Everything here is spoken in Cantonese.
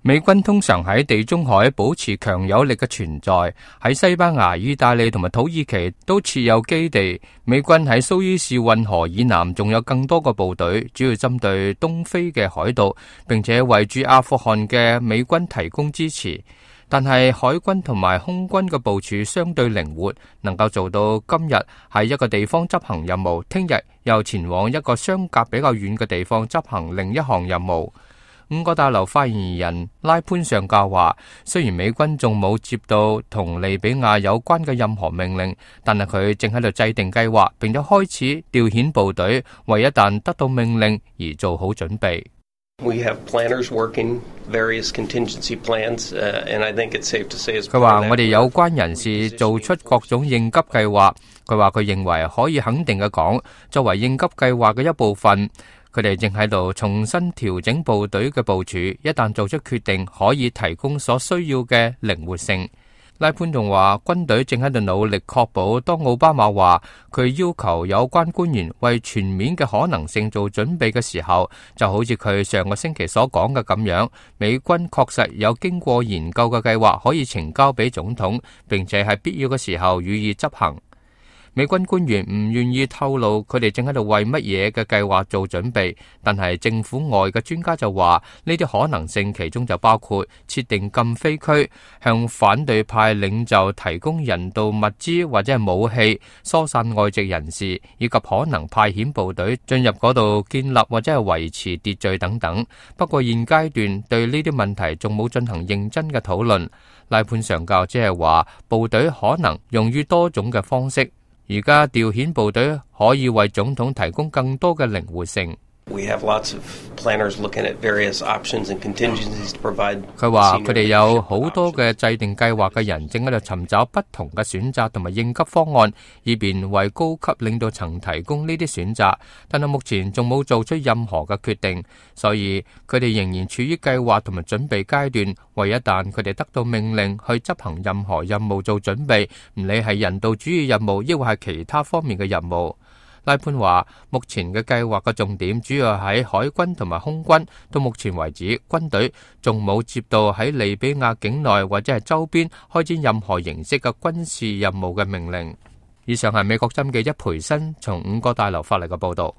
美軍通常喺地中海保持強有力嘅存在，喺西班牙、意大利同埋土耳其都設有基地。美軍喺蘇伊士運河以南仲有更多個部隊，主要針對東非嘅海盜，並且為駐阿富汗嘅美軍提供支持。但係海軍同埋空軍嘅部署相對靈活，能夠做到今日喺一個地方執行任務，聽日又前往一個相隔比較遠嘅地方執行另一項任務。五角大樓發言人拉潘上校話，雖然美軍仲冇接到同利比亞有關嘅任何命令，但係佢正喺度制定計劃，並且開始調遣部隊，為一旦得到命令而做好準備。佢話我哋有關人士做出各種應急計劃。佢話佢認為可以肯定嘅講，作為應急計劃嘅一部分，佢哋正喺度重新調整部隊嘅部署，一旦做出決定，可以提供所需要嘅靈活性。拉潘仲話，軍隊正喺度努力確保，當奧巴馬話佢要求有關官員為全面嘅可能性做準備嘅時候，就好似佢上個星期所講嘅咁樣，美軍確實有經過研究嘅計劃可以呈交俾總統，並且喺必要嘅時候予以執行。美軍官員唔願意透露佢哋正喺度為乜嘢嘅計劃做準備，但係政府外嘅專家就話，呢啲可能性其中就包括設定禁飛區，向反對派領袖提供人道物資或者係武器，疏散外籍人士，以及可能派遣部隊進入嗰度建立或者係維持秩序等等。不過現階段對呢啲問題仲冇進行認真嘅討論。拉潘上校即係話，部隊可能用於多種嘅方式。而家調遣部隊可以為總統提供更多嘅靈活性。佢話佢哋有好多嘅制定計劃嘅人正喺度尋找不同嘅選擇同埋應急方案，以便為高級領導層提供呢啲選擇。但係目前仲冇做出任何嘅決定，所以佢哋仍然處於計劃同埋準備階段，為一旦佢哋得到命令去執行任何任務做準備，唔理係人道主義任務抑或係其他方面嘅任務。拉潘話，目前嘅計劃嘅重點主要喺海軍同埋空軍。到目前為止，軍隊仲冇接到喺利比亞境內或者係周邊開展任何形式嘅軍事任務嘅命令。以上係美國之音記者培新從五角大樓發嚟嘅報道。